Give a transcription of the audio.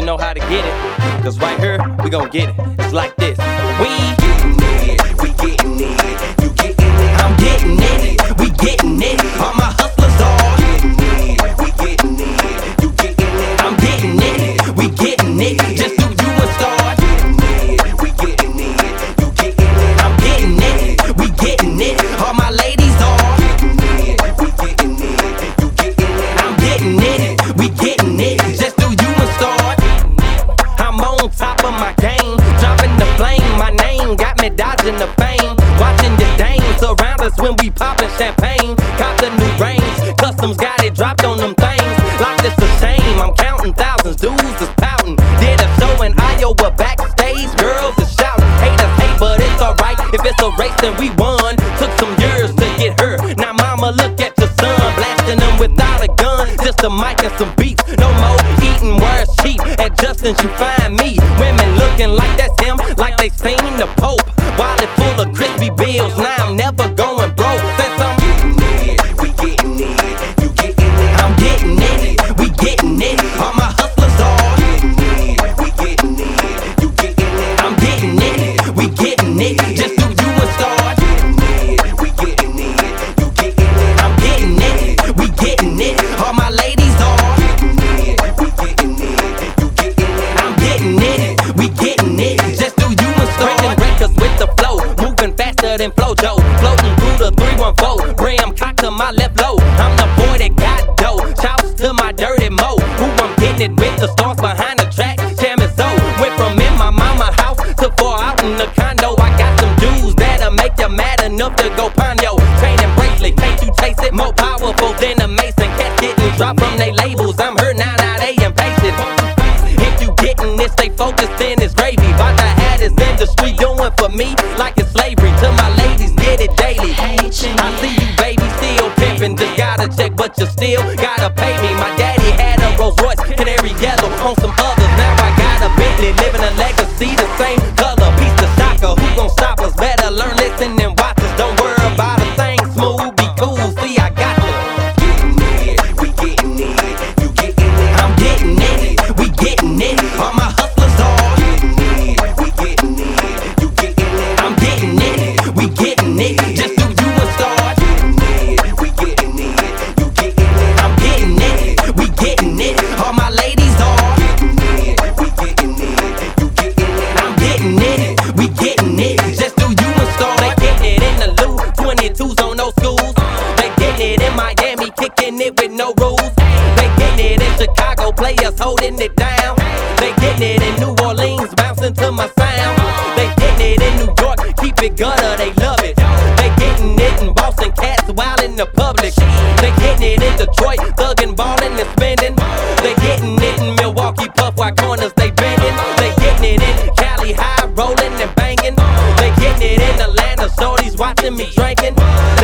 know how to get it. Cause right here, we gon' get it. It's like this. We getting it, we getting it. You getting it, I'm getting it. We getting it. All my hustlers are getting it, we getting it. You getting it, I'm getting it. We getting it. Just do you and start. getting it, we getting it. You getting it, I'm getting it. We getting it. All my ladies are getting it, we getting it. You getting it, I'm getting it. We getting it. Just do you and start. I'm on top of my game. Dropping the flame. My name got me dodging the fame. Watching the dames around us when we poppin' champagne. Cop the new range. Customs got it dropped on them things. Like this a shame. I'm counting thousands. Dudes is pouting. Did a show in Iowa backstage. Girls is shouting. Haters hate, but it's alright. If it's a race, then we won. Took some years to get her. Now mama, look at your son. Blasting them without a gun. Just a mic and some beats. No more eating where it's cheap. At Justin's you find me. Women looking like that's him. Like they seen the Pope. Wallet full of crispy bills. Now I'm never going broke. Since I'm getting it, we getting it. You getting it, I'm getting it. We getting it. All my hustlers are getting it, we getting it. You getting it, I'm getting it. We getting it. Just do you and start. getting it, we getting it. You getting it, I'm getting it. We getting it. All my ladies are getting it, we getting it. You getting it, I'm getting it. We getting it. Just do you and start. Breaking records with the flow. Moving faster than Flojo. Floating through the 314. Ram cock to my left low. I'm the boy that got dough. Shouts to my dirty mo. Who I'm getting it with. The stars behind the track. Jam is so. Went from in my mama house to far out in the condo. I got some dudes that'll make you mad enough to go ponyo. Chain and bracelet. Can't you taste it? More powerful than a Mason. Cats didn't drop from they labels. I'm her now they impatient. If you getting this, stay focused, then it's gravy. About to have this industry doing for me like it's slavery. To my ladies, get it daily. I see you, baby, still pimping. Just gotta check, but you still gotta pay me. My daddy had a Rolls Royce, canary yellow on some others. Now I got a Bentley, living a legacy, the same color. Piece of shocker, who gon' stop us? Better learn, listen, and watch us. Don't worry about a thing, smooth, be cool. See, I got you. getting it, we getting it. You getting it, I'm getting it, we getting it. All my hustlers are getting it, we getting it. You getting it, I'm getting it, we getting it. Just do you and start. getting it, we getting it. You getting it, I'm getting it, we getting it. All my ladies are getting it, we getting it. You getting it, I'm getting it, we getting it. Just do you and start. They getting it in the loop, 22s on those schools. They getting it in Miami, kicking it with no rules. They getting it in Chicago, players holding it down. They getting it in New Orleans, bouncing to my sound. They getting it in New York, keep it gutter, they love it. They getting it in Boston, cats wild in the public. They getting it in Detroit, thugging, ballin' and spending. They getting it in Milwaukee, puff while corners they bending. They getting it in Cali, high rollin' and banging. They getting it in Atlanta, shorties watching me drinking.